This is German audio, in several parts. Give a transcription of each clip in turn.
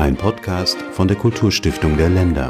ein Podcast von der Kulturstiftung der Länder.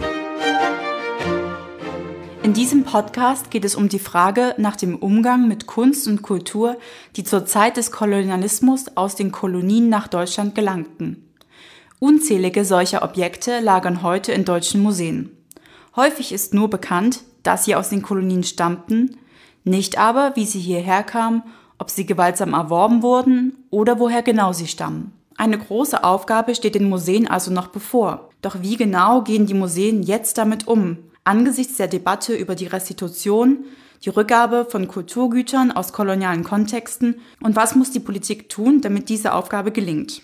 In diesem Podcast geht es um die Frage nach dem Umgang mit Kunst und Kultur, die zur Zeit des Kolonialismus aus den Kolonien nach Deutschland gelangten. Unzählige solcher Objekte lagern heute in deutschen Museen. Häufig ist nur bekannt, dass sie aus den Kolonien stammten, nicht aber, wie sie hierher kamen, ob sie gewaltsam erworben wurden oder woher genau sie stammen. Eine große Aufgabe steht den Museen also noch bevor. Doch wie genau gehen die Museen jetzt damit um? Angesichts der Debatte über die Restitution, die Rückgabe von Kulturgütern aus kolonialen Kontexten und was muss die Politik tun, damit diese Aufgabe gelingt?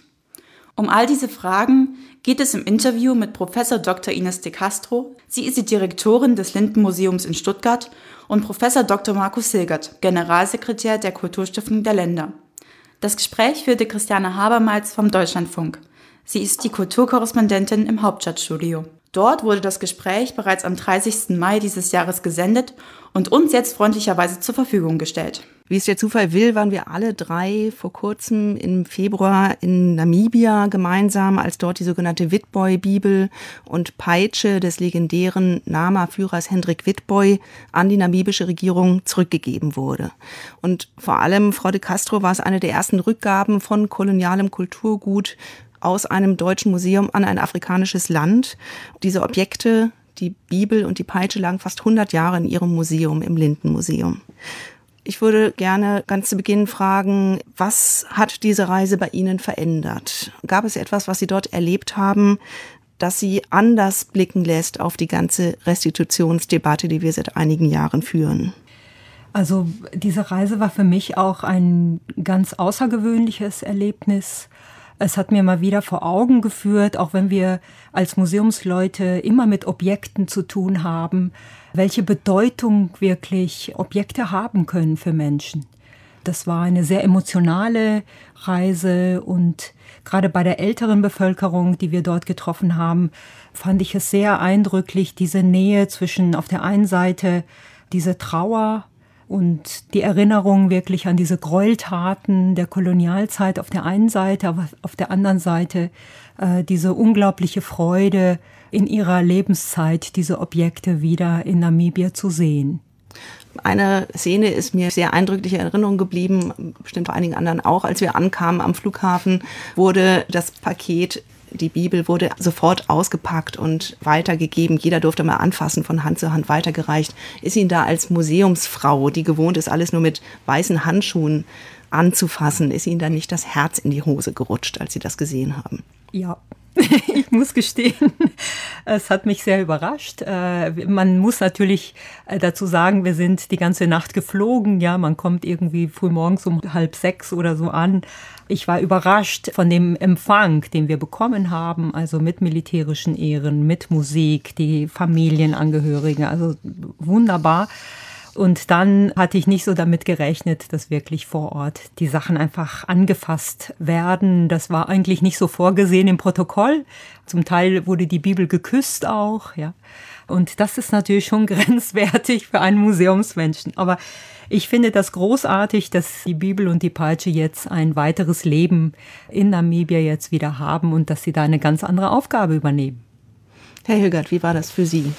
Um all diese Fragen geht es im Interview mit Prof. Dr. Ines de Castro. Sie ist die Direktorin des Linden-Museums in Stuttgart und Prof. Dr. Markus Hilgert, Generalsekretär der Kulturstiftung der Länder. Das Gespräch führte Christiane Habermals vom Deutschlandfunk. Sie ist die Kulturkorrespondentin im Hauptstadtstudio. Dort wurde das Gespräch bereits am 30. Mai dieses Jahres gesendet und uns jetzt freundlicherweise zur Verfügung gestellt. Wie es der Zufall will, waren wir alle drei vor kurzem im Februar in Namibia gemeinsam, als dort die sogenannte Witbooi-Bibel und Peitsche des legendären Nama-Führers Hendrik Witbooi an die namibische Regierung zurückgegeben wurde. Und vor allem, Frau de Castro, war es eine der ersten Rückgaben von kolonialem Kulturgut aus einem deutschen Museum an ein afrikanisches Land. Diese Objekte, die Bibel und die Peitsche, lagen fast 100 Jahre in ihrem Museum, im Linden-Museum. Ich würde gerne ganz zu Beginn fragen, was hat diese Reise bei Ihnen verändert? Gab es etwas, was Sie dort erlebt haben, das Sie anders blicken lässt auf die ganze Restitutionsdebatte, die wir seit einigen Jahren führen? Also diese Reise war für mich auch ein ganz außergewöhnliches Erlebnis. Es hat mir mal wieder vor Augen geführt, auch wenn wir als Museumsleute immer mit Objekten zu tun haben, welche Bedeutung wirklich Objekte haben können für Menschen. Das war eine sehr emotionale Reise und gerade bei der älteren Bevölkerung, die wir dort getroffen haben, fand ich es sehr eindrücklich, diese Nähe zwischen auf der einen Seite diese Trauer und die Erinnerung wirklich an diese Gräueltaten der Kolonialzeit auf der einen Seite, aber auf der anderen Seite diese unglaubliche Freude in ihrer Lebenszeit, diese Objekte wieder in Namibia zu sehen. Eine Szene ist mir sehr eindrücklich in Erinnerung geblieben, bestimmt bei einigen anderen auch. Als wir ankamen am Flughafen, wurde das Paket, die Bibel, wurde sofort ausgepackt und weitergegeben. Jeder durfte mal anfassen, von Hand zu Hand weitergereicht. Ist Ihnen da als Museumsfrau, die gewohnt ist, alles nur mit weißen Handschuhen anzufassen, ist Ihnen da nicht das Herz in die Hose gerutscht, als Sie das gesehen haben? Ja, ich muss gestehen, es hat mich sehr überrascht. Man muss natürlich dazu sagen, wir sind die ganze Nacht geflogen. Ja, man kommt irgendwie frühmorgens um 5:30 oder so an. Ich war überrascht von dem Empfang, den wir bekommen haben, also mit militärischen Ehren, mit Musik, die Familienangehörigen, also wunderbar. Und dann hatte ich nicht so damit gerechnet, dass wirklich vor Ort die Sachen einfach angefasst werden. Das war eigentlich nicht so vorgesehen im Protokoll. Zum Teil wurde die Bibel geküsst auch, ja. Und das ist natürlich schon grenzwertig für einen Museumsmenschen. Aber ich finde das großartig, dass die Bibel und die Peitsche jetzt ein weiteres Leben in Namibia jetzt wieder haben und dass sie da eine ganz andere Aufgabe übernehmen. Herr Hilgert, wie war das für Sie?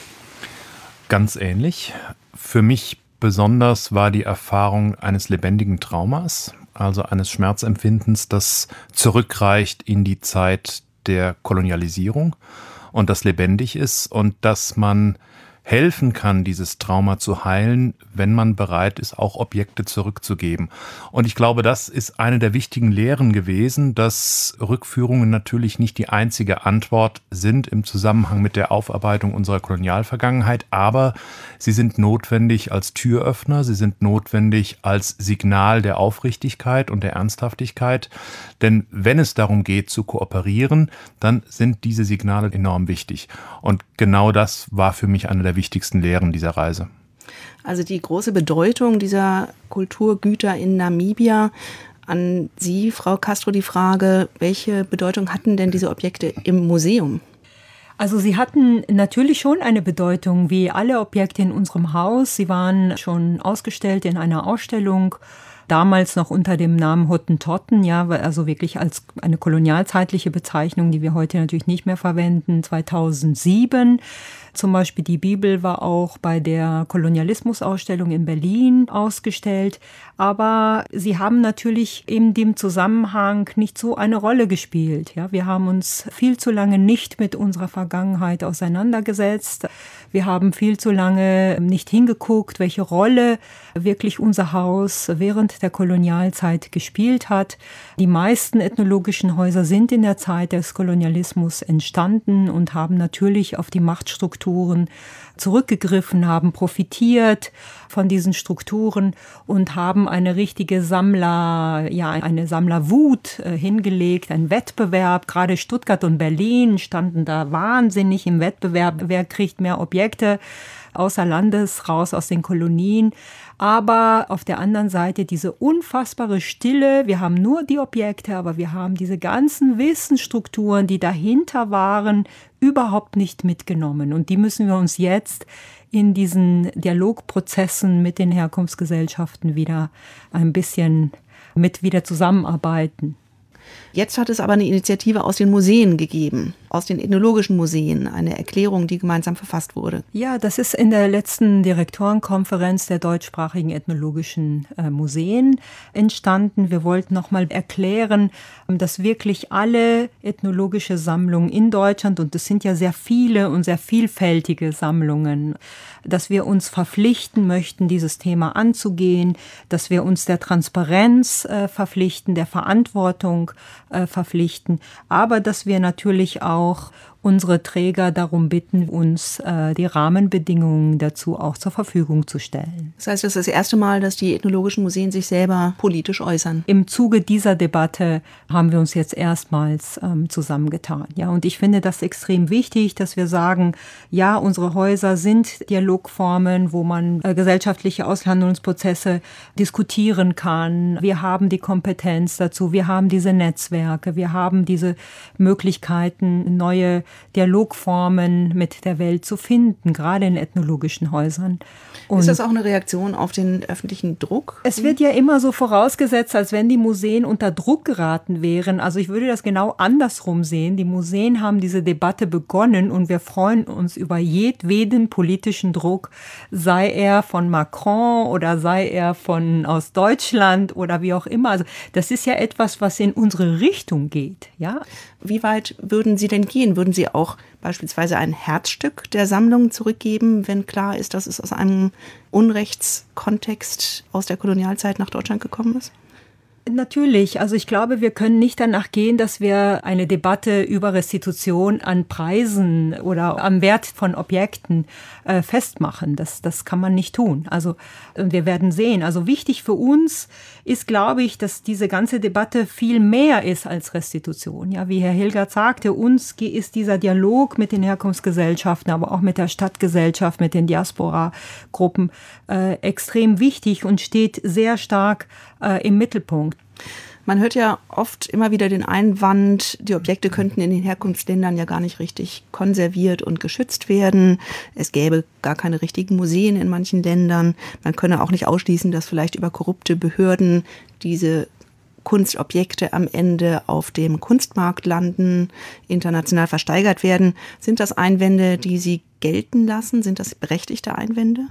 Ganz ähnlich. Für mich besonders war die Erfahrung eines lebendigen Traumas, also eines Schmerzempfindens, das zurückreicht in die Zeit der Kolonialisierung und das lebendig ist und dass man helfen kann, dieses Trauma zu heilen, wenn man bereit ist, auch Objekte zurückzugeben. Und ich glaube, das ist eine der wichtigen Lehren gewesen, dass Rückführungen natürlich nicht die einzige Antwort sind im Zusammenhang mit der Aufarbeitung unserer Kolonialvergangenheit, aber sie sind notwendig als Türöffner, sie sind notwendig als Signal der Aufrichtigkeit und der Ernsthaftigkeit. Denn wenn es darum geht, zu kooperieren, dann sind diese Signale enorm wichtig. Und genau das war für mich eine der wichtigsten Lehren dieser Reise. Also die große Bedeutung dieser Kulturgüter in Namibia. An Sie, Frau Castro, die Frage, welche Bedeutung hatten denn diese Objekte im Museum? Also sie hatten natürlich schon eine Bedeutung, wie alle Objekte in unserem Haus. Sie waren schon ausgestellt in einer Ausstellung damals noch unter dem Namen Hottentotten, ja, also wirklich als eine kolonialzeitliche Bezeichnung, die wir heute natürlich nicht mehr verwenden, 2007. Zum Beispiel die Bibel war auch bei der Kolonialismusausstellung in Berlin ausgestellt. Aber sie haben natürlich in dem Zusammenhang nicht so eine Rolle gespielt. Ja, wir haben uns viel zu lange nicht mit unserer Vergangenheit auseinandergesetzt. Wir haben viel zu lange nicht hingeguckt, welche Rolle wirklich unser Haus während der Kolonialzeit gespielt hat. Die meisten ethnologischen Häuser sind in der Zeit des Kolonialismus entstanden und haben natürlich auf die Machtstrukturen zurückgegriffen, haben profitiert von diesen Strukturen und haben eine richtige eine Sammlerwut hingelegt, einen Wettbewerb. Gerade Stuttgart und Berlin standen da wahnsinnig im Wettbewerb. Wer kriegt mehr Objekte außer Landes raus aus den Kolonien? Aber auf der anderen Seite diese unfassbare Stille. Wir haben nur die Objekte, aber wir haben diese ganzen Wissensstrukturen, die dahinter waren, überhaupt nicht mitgenommen. Und die müssen wir uns jetzt in diesen Dialogprozessen mit den Herkunftsgesellschaften wieder ein bisschen wieder zusammenarbeiten. Jetzt hat es aber eine Initiative aus den Museen gegeben, aus den ethnologischen Museen, eine Erklärung, die gemeinsam verfasst wurde. Ja, das ist in der letzten Direktorenkonferenz der deutschsprachigen ethnologischen Museen entstanden. Wir wollten nochmal erklären, dass wirklich alle ethnologische Sammlungen in Deutschland, und es sind ja sehr viele und sehr vielfältige Sammlungen, dass wir uns verpflichten möchten, dieses Thema anzugehen, dass wir uns der Transparenz verpflichten, der Verantwortung verpflichten, aber dass wir natürlich auch unsere Träger darum bitten, uns die Rahmenbedingungen dazu auch zur Verfügung zu stellen. Das heißt, das ist das erste Mal, dass die ethnologischen Museen sich selber politisch äußern. Im Zuge dieser Debatte haben wir uns jetzt erstmals zusammengetan. Ja, und ich finde das extrem wichtig, dass wir sagen, ja, unsere Häuser sind Dialogformen, wo man gesellschaftliche Aushandlungsprozesse diskutieren kann. Wir haben die Kompetenz dazu, wir haben diese Netzwerke, wir haben diese Möglichkeiten, neue Dialogformen mit der Welt zu finden, gerade in ethnologischen Häusern. Und ist das auch eine Reaktion auf den öffentlichen Druck? Es wird ja immer so vorausgesetzt, als wenn die Museen unter Druck geraten wären. Also ich würde das genau andersrum sehen. Die Museen haben diese Debatte begonnen und wir freuen uns über jedweden politischen Druck, sei er von Macron oder sei er aus Deutschland oder wie auch immer. Also das ist ja etwas, was in unsere Richtung geht, ja. Wie weit würden Sie denn gehen? Würden Sie auch beispielsweise ein Herzstück der Sammlung zurückgeben, wenn klar ist, dass es aus einem Unrechtskontext aus der Kolonialzeit nach Deutschland gekommen ist? Natürlich. Also ich glaube, wir können nicht danach gehen, dass wir eine Debatte über Restitution an Preisen oder am Wert von Objekten festmachen. Das kann man nicht tun. Also wir werden sehen. Also wichtig für uns ist, glaube ich, dass diese ganze Debatte viel mehr ist als Restitution. Ja, wie Herr Hilgert sagte, uns ist dieser Dialog mit den Herkunftsgesellschaften, aber auch mit der Stadtgesellschaft, mit den Diaspora-Gruppen extrem wichtig und steht sehr stark im Mittelpunkt. Man hört ja oft immer wieder den Einwand, die Objekte könnten in den Herkunftsländern ja gar nicht richtig konserviert und geschützt werden. Es gäbe gar keine richtigen Museen in manchen Ländern. Man könne auch nicht ausschließen, dass vielleicht über korrupte Behörden diese Kunstobjekte am Ende auf dem Kunstmarkt landen, international versteigert werden. Sind das Einwände, die Sie gelten lassen? Sind das berechtigte Einwände?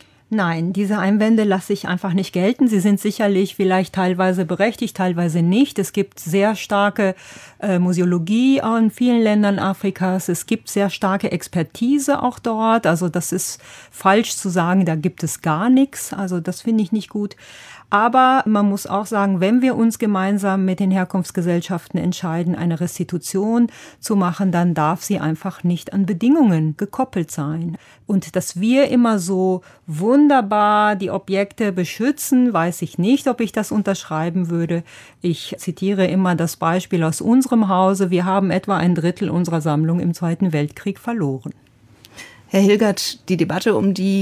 Nein, diese Einwände lasse ich einfach nicht gelten. Sie sind sicherlich vielleicht teilweise berechtigt, teilweise nicht. Es gibt sehr starke Museologie auch in vielen Ländern Afrikas. Es gibt sehr starke Expertise auch dort. Also das ist falsch zu sagen, da gibt es gar nichts. Also das finde ich nicht gut. Aber man muss auch sagen, wenn wir uns gemeinsam mit den Herkunftsgesellschaften entscheiden, eine Restitution zu machen, dann darf sie einfach nicht an Bedingungen gekoppelt sein. Und dass wir immer so wunderbar die Objekte beschützen, weiß ich nicht, ob ich das unterschreiben würde. Ich zitiere immer das Beispiel aus unserem Hause. Wir haben etwa 1/3 unserer Sammlung im Zweiten Weltkrieg verloren. Herr Hilgert, die Debatte um die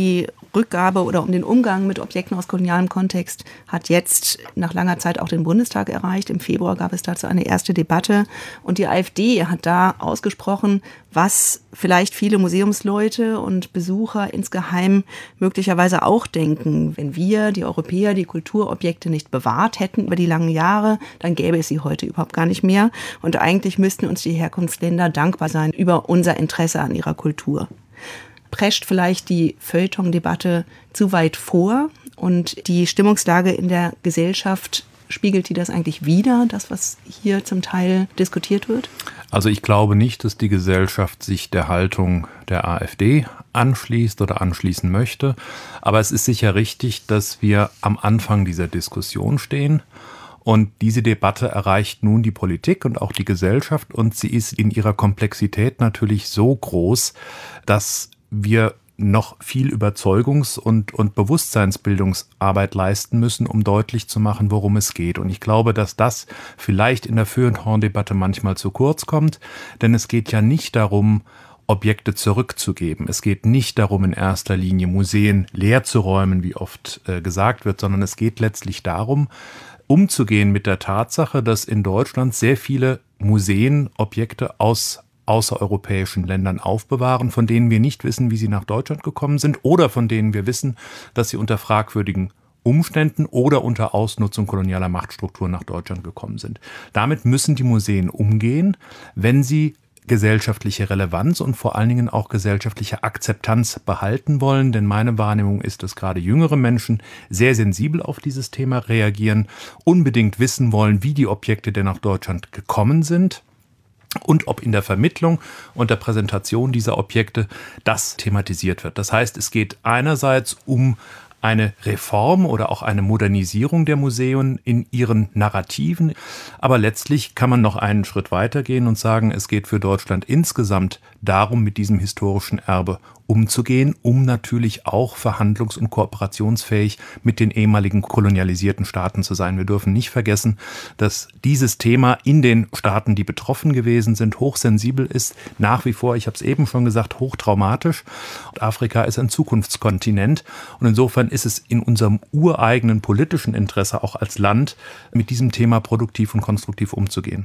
Rückgabe oder um den Umgang mit Objekten aus kolonialem Kontext hat jetzt nach langer Zeit auch den Bundestag erreicht. Im Februar gab es dazu eine erste Debatte und die AfD hat da ausgesprochen, was vielleicht viele Museumsleute und Besucher insgeheim möglicherweise auch denken. Wenn wir, die Europäer, die Kulturobjekte nicht bewahrt hätten über die langen Jahre, dann gäbe es sie heute überhaupt gar nicht mehr. Und eigentlich müssten uns die Herkunftsländer dankbar sein über unser Interesse an ihrer Kultur. Prescht vielleicht die Feuilleton-Debatte zu weit vor und die Stimmungslage in der Gesellschaft, spiegelt die das eigentlich wider, das, was hier zum Teil diskutiert wird? Also ich glaube nicht, dass die Gesellschaft sich der Haltung der AfD anschließt oder anschließen möchte. Aber es ist sicher richtig, dass wir am Anfang dieser Diskussion stehen. Und diese Debatte erreicht nun die Politik und auch die Gesellschaft. Und sie ist in ihrer Komplexität natürlich so groß, dass wir noch viel Überzeugungs- und Bewusstseinsbildungsarbeit leisten müssen, um deutlich zu machen, worum es geht. Und ich glaube, dass das vielleicht in der Feuilleton-Debatte manchmal zu kurz kommt, denn es geht ja nicht darum, Objekte zurückzugeben. Es geht nicht darum, in erster Linie Museen leer zu räumen, wie oft gesagt wird, sondern es geht letztlich darum, umzugehen mit der Tatsache, dass in Deutschland sehr viele Museen Objekte aus außereuropäischen Ländern aufbewahren, von denen wir nicht wissen, wie sie nach Deutschland gekommen sind oder von denen wir wissen, dass sie unter fragwürdigen Umständen oder unter Ausnutzung kolonialer Machtstrukturen nach Deutschland gekommen sind. Damit müssen die Museen umgehen, wenn sie gesellschaftliche Relevanz und vor allen Dingen auch gesellschaftliche Akzeptanz behalten wollen. Denn meine Wahrnehmung ist, dass gerade jüngere Menschen sehr sensibel auf dieses Thema reagieren, unbedingt wissen wollen, wie die Objekte denn nach Deutschland gekommen sind. Und ob in der Vermittlung und der Präsentation dieser Objekte das thematisiert wird. Das heißt, es geht einerseits um eine Reform oder auch eine Modernisierung der Museen in ihren Narrativen. Aber letztlich kann man noch einen Schritt weitergehen und sagen, es geht für Deutschland insgesamt darum, mit diesem historischen Erbe umzugehen, um natürlich auch verhandlungs- und kooperationsfähig mit den ehemaligen kolonialisierten Staaten zu sein. Wir dürfen nicht vergessen, dass dieses Thema in den Staaten, die betroffen gewesen sind, hochsensibel ist, nach wie vor, ich habe es eben schon gesagt, hochtraumatisch. Und Afrika ist ein Zukunftskontinent und insofern ist es in unserem ureigenen politischen Interesse auch als Land, mit diesem Thema produktiv und konstruktiv umzugehen.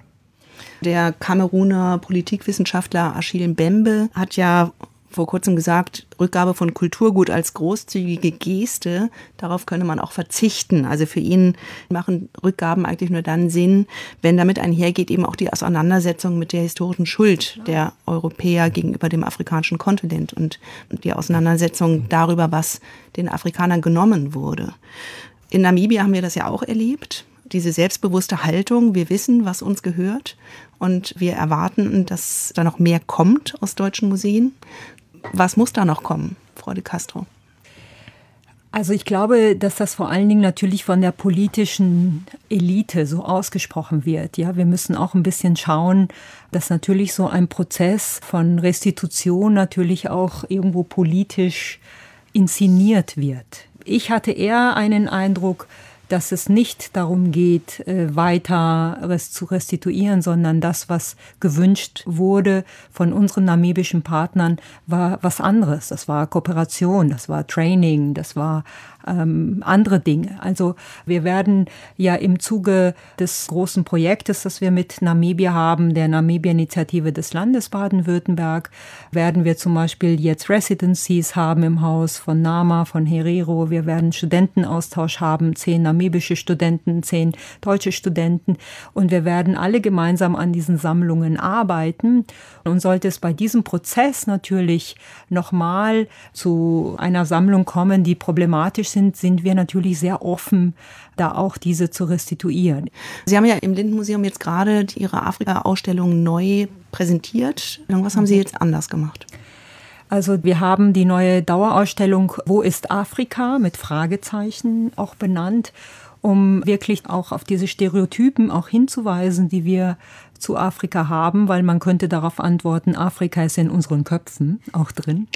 Der Kameruner Politikwissenschaftler Achille Mbembe hat ja vor kurzem gesagt, Rückgabe von Kulturgut als großzügige Geste, darauf könne man auch verzichten. Also für ihn machen Rückgaben eigentlich nur dann Sinn, wenn damit einhergeht eben auch die Auseinandersetzung mit der historischen Schuld der Europäer gegenüber dem afrikanischen Kontinent und die Auseinandersetzung darüber, was den Afrikanern genommen wurde. In Namibia haben wir das ja auch erlebt. Diese selbstbewusste Haltung, wir wissen, was uns gehört und wir erwarten, dass da noch mehr kommt aus deutschen Museen. Was muss da noch kommen, Frau de Castro? Also ich glaube, dass das vor allen Dingen natürlich von der politischen Elite so ausgesprochen wird. Ja, wir müssen auch ein bisschen schauen, dass natürlich so ein Prozess von Restitution natürlich auch irgendwo politisch inszeniert wird. Ich hatte eher einen Eindruck, dass es nicht darum geht, weiter zu restituieren, sondern das, was gewünscht wurde von unseren namibischen Partnern, war was anderes. Das war Kooperation, das war Training, das war andere Dinge. Also wir werden ja im Zuge des großen Projektes, das wir mit Namibia haben, der Namibia-Initiative des Landes Baden-Württemberg, werden wir zum Beispiel jetzt Residencies haben im Haus von NAMA, von Herero. Wir werden Studentenaustausch haben, 10 namibische Studenten, 10 deutsche Studenten. Und wir werden alle gemeinsam an diesen Sammlungen arbeiten. Und sollte es bei diesem Prozess natürlich nochmal zu einer Sammlung kommen, die problematisch sind wir natürlich sehr offen, da auch diese zu restituieren. Sie haben ja im Lindenmuseum jetzt gerade Ihre Afrika-Ausstellung neu präsentiert. Was haben Sie jetzt anders gemacht? Also wir haben die neue Dauerausstellung Wo ist Afrika? Mit Fragezeichen auch benannt, um wirklich auch auf diese Stereotypen auch hinzuweisen, die wir zu Afrika haben, weil man könnte darauf antworten, Afrika ist in unseren Köpfen auch drin.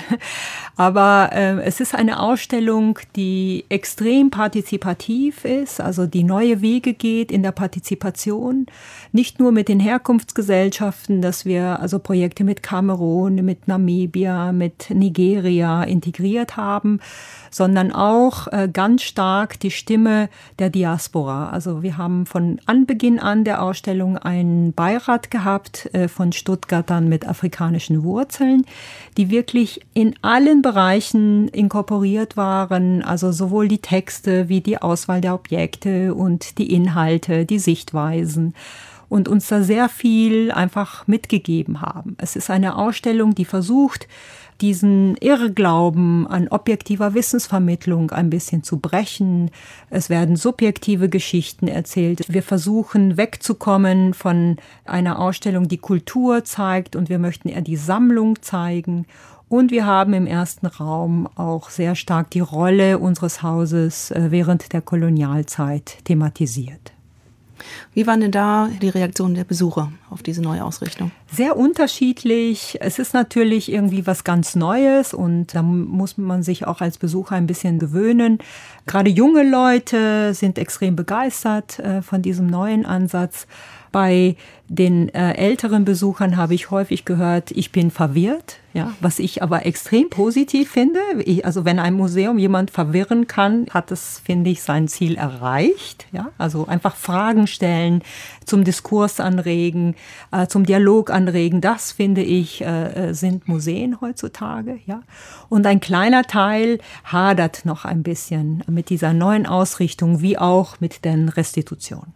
Aber es ist eine Ausstellung, die extrem partizipativ ist, also die neue Wege geht in der Partizipation. Nicht nur mit den Herkunftsgesellschaften, dass wir also Projekte mit Kamerun, mit Namibia, mit Nigeria integriert haben, sondern auch ganz stark die Stimme der Diaspora. Also wir haben von Anbeginn an der Ausstellung einen Beirat gehabt von Stuttgartern mit afrikanischen Wurzeln, die wirklich in allen Bereichen inkorporiert waren, also sowohl die Texte wie die Auswahl der Objekte und die Inhalte, die Sichtweisen. Und uns da sehr viel einfach mitgegeben haben. Es ist eine Ausstellung, die versucht, diesen Irrglauben an objektiver Wissensvermittlung ein bisschen zu brechen. Es werden subjektive Geschichten erzählt. Wir versuchen wegzukommen von einer Ausstellung, die Kultur zeigt, und wir möchten eher die Sammlung zeigen. Und wir haben im ersten Raum auch sehr stark die Rolle unseres Hauses während der Kolonialzeit thematisiert. Wie waren denn da die Reaktionen der Besucher auf diese neue Ausrichtung? Sehr unterschiedlich. Es ist natürlich irgendwie was ganz Neues und da muss man sich auch als Besucher ein bisschen gewöhnen. Gerade junge Leute sind extrem begeistert von diesem neuen Ansatz. Bei den älteren Besuchern habe ich häufig gehört, ich bin verwirrt, ja, was ich aber extrem positiv finde. Also wenn ein Museum jemand verwirren kann, hat es, finde ich, sein Ziel erreicht. Ja? Also einfach Fragen stellen, zum Diskurs anregen, zum Dialog anregen, das, finde ich, sind Museen heutzutage. Ja? Und ein kleiner Teil hadert noch ein bisschen mit dieser neuen Ausrichtung, wie auch mit den Restitutionen.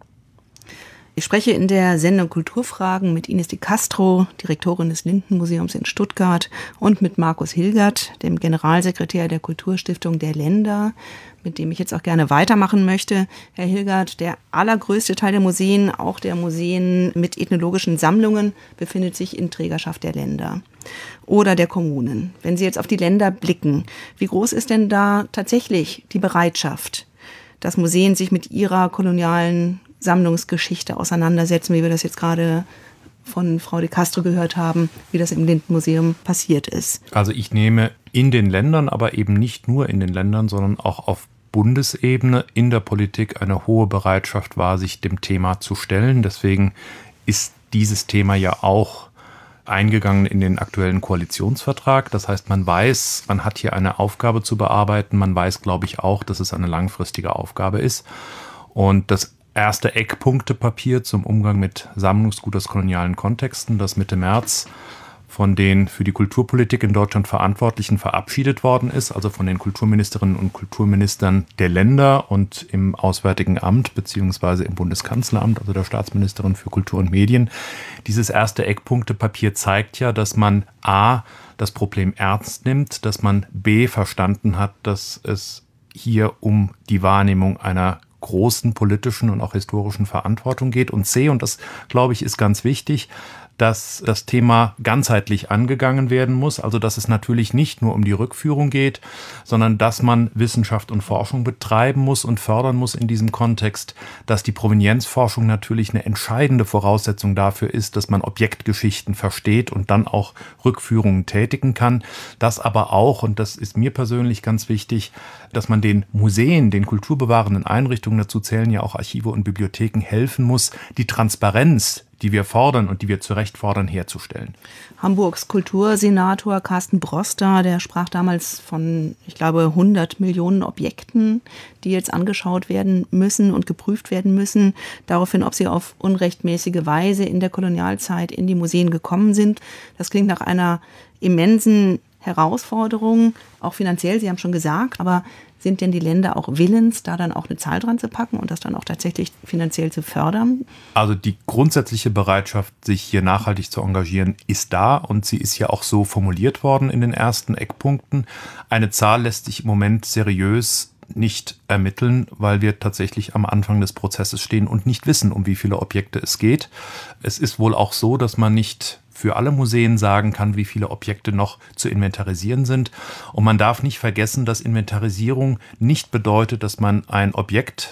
Ich spreche in der Sendung Kulturfragen mit Ines de Castro, Direktorin des Lindenmuseums in Stuttgart, und mit Markus Hilgert, dem Generalsekretär der Kulturstiftung der Länder, mit dem ich jetzt auch gerne weitermachen möchte. Herr Hilgert, der allergrößte Teil der Museen, auch der Museen mit ethnologischen Sammlungen, befindet sich in Trägerschaft der Länder oder der Kommunen. Wenn Sie jetzt auf die Länder blicken, wie groß ist denn da tatsächlich die Bereitschaft, dass Museen sich mit ihrer kolonialen Sammlungsgeschichte auseinandersetzen, wie wir das jetzt gerade von Frau de Castro gehört haben, wie das im Lindenmuseum passiert ist? Also ich nehme in den Ländern, aber eben nicht nur in den Ländern, sondern auch auf Bundesebene in der Politik eine hohe Bereitschaft wahr, sich dem Thema zu stellen. Deswegen ist dieses Thema ja auch eingegangen in den aktuellen Koalitionsvertrag. Das heißt, man weiß, man hat hier eine Aufgabe zu bearbeiten. Man weiß, glaube ich, auch, dass es eine langfristige Aufgabe ist. Und das erste Eckpunktepapier zum Umgang mit Sammlungsgut aus kolonialen Kontexten, das Mitte März von den für die Kulturpolitik in Deutschland Verantwortlichen verabschiedet worden ist, also von den Kulturministerinnen und Kulturministern der Länder und im Auswärtigen Amt beziehungsweise im Bundeskanzleramt, also der Staatsministerin für Kultur und Medien. Dieses erste Eckpunktepapier zeigt ja, dass man a. das Problem ernst nimmt, dass man b. verstanden hat, dass es hier um die Wahrnehmung einer großen politischen und auch historischen Verantwortung geht, und c, und das, glaube ich, ist ganz wichtig, dass das Thema ganzheitlich angegangen werden muss, also dass es natürlich nicht nur um die Rückführung geht, sondern dass man Wissenschaft und Forschung betreiben muss und fördern muss in diesem Kontext, dass die Provenienzforschung natürlich eine entscheidende Voraussetzung dafür ist, dass man Objektgeschichten versteht und dann auch Rückführungen tätigen kann, dass aber auch, und das ist mir persönlich ganz wichtig, dass man den Museen, den kulturbewahrenden Einrichtungen, dazu zählen ja auch Archive und Bibliotheken, helfen muss, die Transparenz, die wir fordern und die wir zu Recht fordern, herzustellen. Hamburgs Kultursenator Carsten Broster, der sprach damals von, ich glaube, 100 Millionen Objekten, die jetzt angeschaut werden müssen und geprüft werden müssen, daraufhin, ob sie auf unrechtmäßige Weise in der Kolonialzeit in die Museen gekommen sind. Das klingt nach einer immensen Herausforderung, auch finanziell, Sie haben schon gesagt, aber sind denn die Länder auch willens, da dann auch eine Zahl dran zu packen und das dann auch tatsächlich finanziell zu fördern? Also die grundsätzliche Bereitschaft, sich hier nachhaltig zu engagieren, ist da, und sie ist ja auch so formuliert worden in den ersten Eckpunkten. Eine Zahl lässt sich im Moment seriös nicht ermitteln, weil wir tatsächlich am Anfang des Prozesses stehen und nicht wissen, um wie viele Objekte es geht. Es ist wohl auch so, dass man nicht für alle Museen sagen kann, wie viele Objekte noch zu inventarisieren sind. Und man darf nicht vergessen, dass Inventarisierung nicht bedeutet, dass man ein Objekt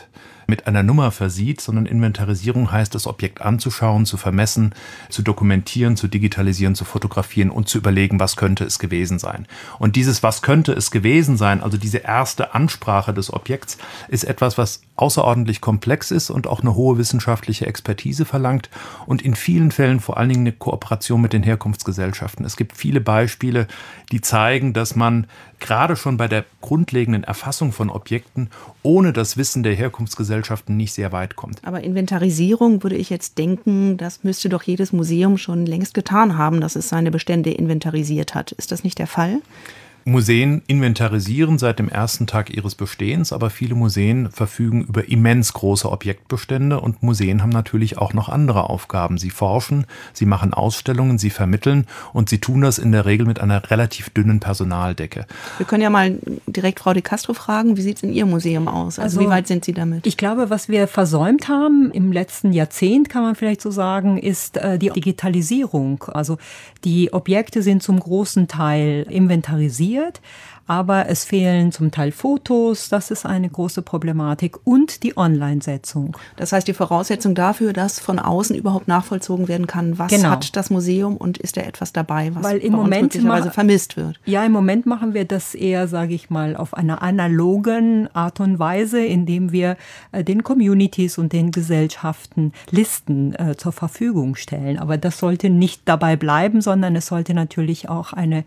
mit einer Nummer versieht, sondern Inventarisierung heißt, das Objekt anzuschauen, zu vermessen, zu dokumentieren, zu digitalisieren, zu fotografieren und zu überlegen, was könnte es gewesen sein. Und dieses "Was könnte es gewesen sein", also diese erste Ansprache des Objekts, ist etwas, was außerordentlich komplex ist und auch eine hohe wissenschaftliche Expertise verlangt und in vielen Fällen vor allen Dingen eine Kooperation mit den Herkunftsgesellschaften. Es gibt viele Beispiele, die zeigen, dass man gerade schon bei der grundlegenden Erfassung von Objekten ohne das Wissen der Herkunftsgesellschaften nicht sehr weit kommt. Aber Inventarisierung würde ich jetzt denken, das müsste doch jedes Museum schon längst getan haben, dass es seine Bestände inventarisiert hat. Ist das nicht der Fall? Museen inventarisieren seit dem ersten Tag ihres Bestehens, aber viele Museen verfügen über immens große Objektbestände und Museen haben natürlich auch noch andere Aufgaben. Sie forschen, sie machen Ausstellungen, sie vermitteln und sie tun das in der Regel mit einer relativ dünnen Personaldecke. Wir können ja mal direkt Frau de Castro fragen, wie sieht es in Ihrem Museum aus? Also wie weit sind Sie damit? Ich glaube, was wir versäumt haben im letzten Jahrzehnt, kann man vielleicht so sagen, ist die Digitalisierung. Also die Objekte sind zum großen Teil inventarisiert, aber es fehlen zum Teil Fotos, das ist eine große Problematik, und die Online-Setzung. Das heißt, die Voraussetzung dafür, dass von außen überhaupt nachvollzogen werden kann, was hat das Museum und ist da etwas dabei, was im Moment möglicherweise vermisst wird? Ja, im Moment machen wir das eher, sage ich mal, auf einer analogen Art und Weise, indem wir den Communities und den Gesellschaften Listen zur Verfügung stellen. Aber das sollte nicht dabei bleiben, sondern es sollte natürlich auch eine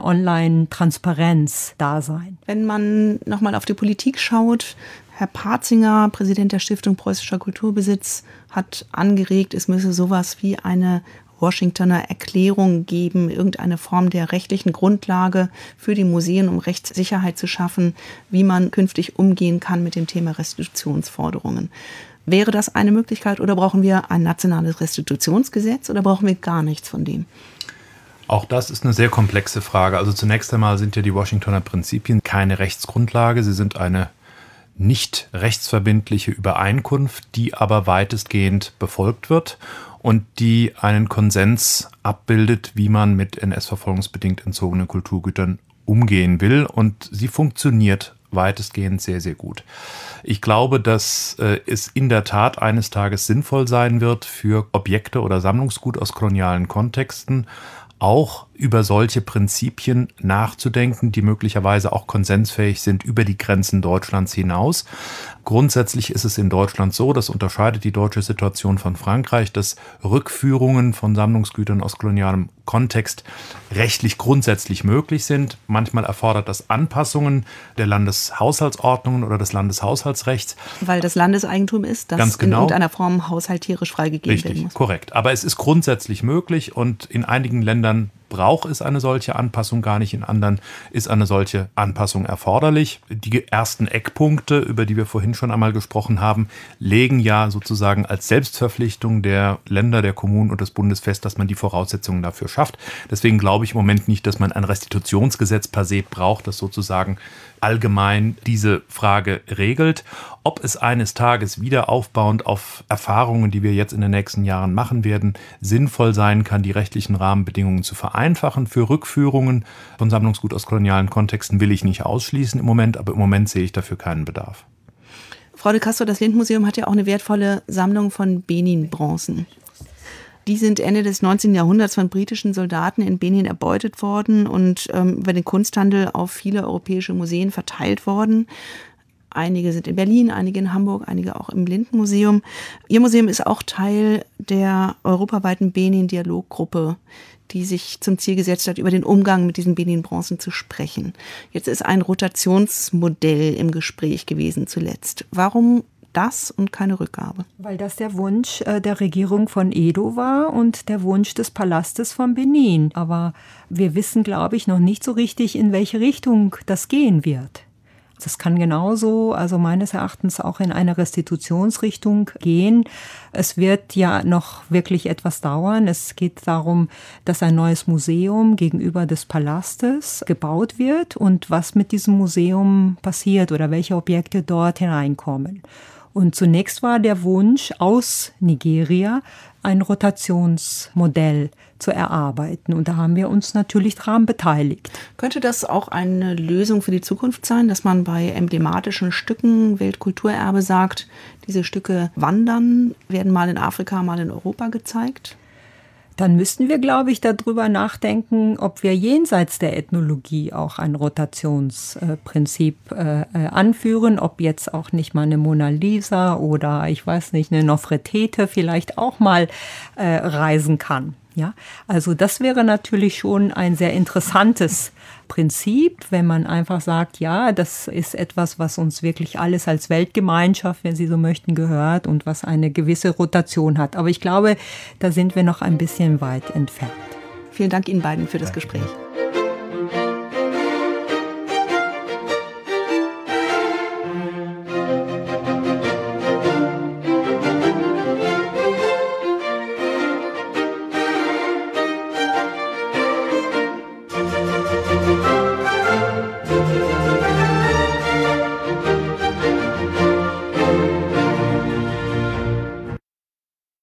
Online-Transparenz da sein. Wenn man nochmal auf die Politik schaut, Herr Partzinger, Präsident der Stiftung Preußischer Kulturbesitz, hat angeregt, es müsse sowas wie eine Washingtoner Erklärung geben, irgendeine Form der rechtlichen Grundlage für die Museen, um Rechtssicherheit zu schaffen, wie man künftig umgehen kann mit dem Thema Restitutionsforderungen. Wäre das eine Möglichkeit oder brauchen wir ein nationales Restitutionsgesetz oder brauchen wir gar nichts von dem? Auch das ist eine sehr komplexe Frage. Also zunächst einmal sind ja die Washingtoner Prinzipien keine Rechtsgrundlage. Sie sind eine nicht rechtsverbindliche Übereinkunft, die aber weitestgehend befolgt wird und die einen Konsens abbildet, wie man mit NS-verfolgungsbedingt entzogenen Kulturgütern umgehen will. Und sie funktioniert weitestgehend sehr, sehr gut. Ich glaube, dass es in der Tat eines Tages sinnvoll sein wird, für Objekte oder Sammlungsgut aus kolonialen Kontexten auch über solche Prinzipien nachzudenken, die möglicherweise auch konsensfähig sind über die Grenzen Deutschlands hinaus. Grundsätzlich ist es in Deutschland so, das unterscheidet die deutsche Situation von Frankreich, dass Rückführungen von Sammlungsgütern aus kolonialem Kontext rechtlich grundsätzlich möglich sind. Manchmal erfordert das Anpassungen der Landeshaushaltsordnungen oder des Landeshaushaltsrechts. Weil das Landeseigentum ist, das in irgendeiner Form haushalterisch freigegeben werden muss. Richtig, korrekt. Aber es ist grundsätzlich möglich und in einigen Ländern braucht es eine solche Anpassung gar nicht, in anderen ist eine solche Anpassung erforderlich. Die ersten Eckpunkte, über die wir vorhin schon einmal gesprochen haben, legen ja sozusagen als Selbstverpflichtung der Länder, der Kommunen und des Bundes fest, dass man die Voraussetzungen dafür schafft. Deswegen glaube ich im Moment nicht, dass man ein Restitutionsgesetz per se braucht, das sozusagen allgemein diese Frage regelt. Ob es eines Tages wieder aufbauend auf Erfahrungen, die wir jetzt in den nächsten Jahren machen werden, sinnvoll sein kann, die rechtlichen Rahmenbedingungen zu vereinfachen für Rückführungen von Sammlungsgut aus kolonialen Kontexten, will ich nicht ausschließen im Moment, aber im Moment sehe ich dafür keinen Bedarf. Frau de Castro, das Lindmuseum hat ja auch eine wertvolle Sammlung von Benin-Bronzen. Die sind Ende des 19. Jahrhunderts von britischen Soldaten in Benin erbeutet worden und über den Kunsthandel auf viele europäische Museen verteilt worden. Einige sind in Berlin, einige in Hamburg, einige auch im Lindenmuseum. Ihr Museum ist auch Teil der europaweiten Benin-Dialoggruppe, die sich zum Ziel gesetzt hat, über den Umgang mit diesen Benin-Bronzen zu sprechen. Jetzt ist ein Rotationsmodell im Gespräch gewesen zuletzt. Warum das und keine Rückgabe? Weil das der Wunsch der Regierung von Edo war und der Wunsch des Palastes von Benin. Aber wir wissen, glaube ich, noch nicht so richtig, in welche Richtung das gehen wird. Das kann genauso, also meines Erachtens, auch in eine Restitutionsrichtung gehen. Es wird ja noch wirklich etwas dauern. Es geht darum, dass ein neues Museum gegenüber des Palastes gebaut wird und was mit diesem Museum passiert oder welche Objekte dort hineinkommen. Und zunächst war der Wunsch aus Nigeria, ein Rotationsmodell zu erarbeiten. Und da haben wir uns natürlich daran beteiligt. Könnte das auch eine Lösung für die Zukunft sein, dass man bei emblematischen Stücken, Weltkulturerbe sagt, diese Stücke wandern, werden mal in Afrika, mal in Europa gezeigt? Dann müssten wir, glaube ich, darüber nachdenken, ob wir jenseits der Ethnologie auch ein Rotationsprinzip anführen, ob jetzt auch nicht mal eine Mona Lisa oder, ich weiß nicht, eine Nofretete vielleicht auch mal reisen kann. Ja, also das wäre natürlich schon ein sehr interessantes Prinzip, wenn man einfach sagt, ja, das ist etwas, was uns wirklich alles als Weltgemeinschaft, wenn Sie so möchten, gehört und was eine gewisse Rotation hat. Aber ich glaube, da sind wir noch ein bisschen weit entfernt. Vielen Dank Ihnen beiden für das Gespräch.